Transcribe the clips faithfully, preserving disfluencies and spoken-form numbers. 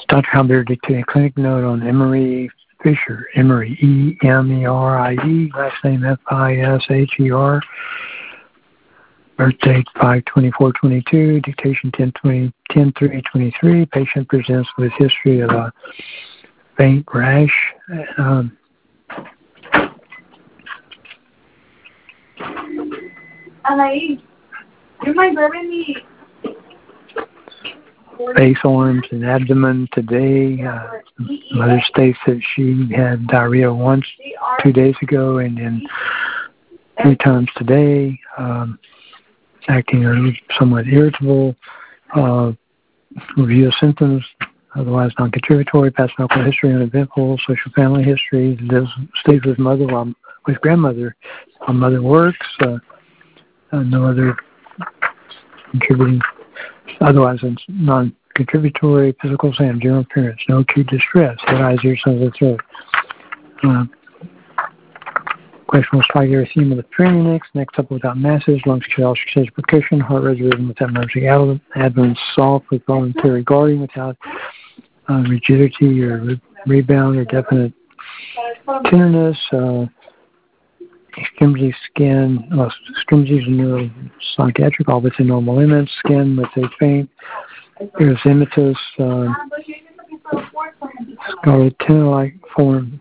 Doctor Halbert dictated a clinic note on Emery Fisher. Emery, E M E R I E, last name F I S H E R. Birth date five twenty-four twenty-two, dictation ten three twenty-three. Patient presents with history of a faint rash. Um, Alain, you might bury me. Face, arms, and abdomen today. Uh, mother states that she had diarrhea once, two days ago, and then three times today. Um, acting somewhat irritable. Uh, review of symptoms, otherwise non-contributory, past medical history, uneventful, social family history. Lives, stays with mother while with grandmother while mother works. Uh, uh, no other contributing. Otherwise, it's non-contributory, physical exam, general appearance, no acute distress, head, eyes, ears, nose, and throat. Uh, question was slight erythema of the pharynx, next up without masses, lungs, chest, chest percussion, heart rate rhythm without emergency abdomen soft with voluntary guarding without uh, rigidity or re- rebound or definite tenderness. Uh, extremity skin, well, extremities and neuropsychiatric, all within normal limits. Skin with a faint erythematous, uh, scarlet tender-like form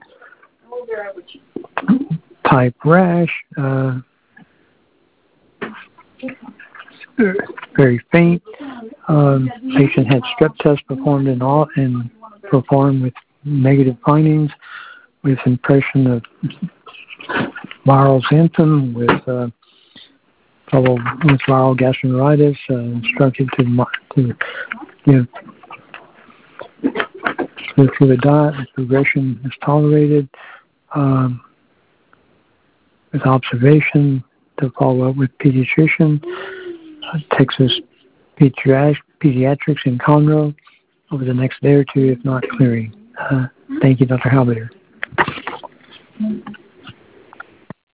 type rash. Uh, very faint. Um, patient had strep test performed in all and performed with negative findings, with impression of viral symptom with uh, trouble with viral gastroenteritis, uh, instructed to to give through the diet. The progression is tolerated. Um, with observation to follow up with pediatrician, uh, Texas Pediatrics, Pediatrics in Conroe over the next day or two, if not clearing. Uh, thank you, Doctor Halbert.